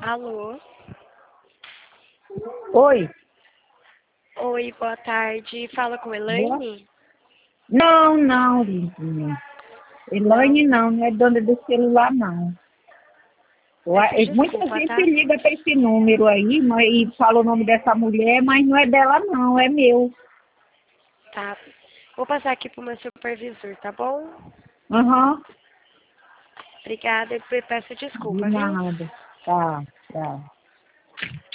Alô? Oi. Oi, boa tarde. Fala com Boa. Elaine? Não, Lindinha. Elaine Não. não é dona do celular, não. Peço Muita desculpa, gente tá? liga para esse número aí e fala o nome dessa mulher, mas não é dela, não, é meu. Tá. Vou passar aqui pro meu supervisor, tá bom? Aham, Obrigada e peço de desculpa, viu? nada. Tá, tá.